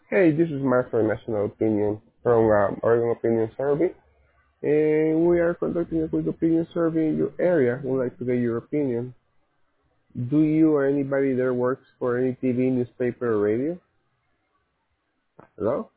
Hey, this is Mark from National Opinion from Oregon Opinion Survey, and we are conducting a quick opinion survey in your area. We'd like to get your opinion. Do you or anybody there works for any TV, newspaper, or radio? Hello?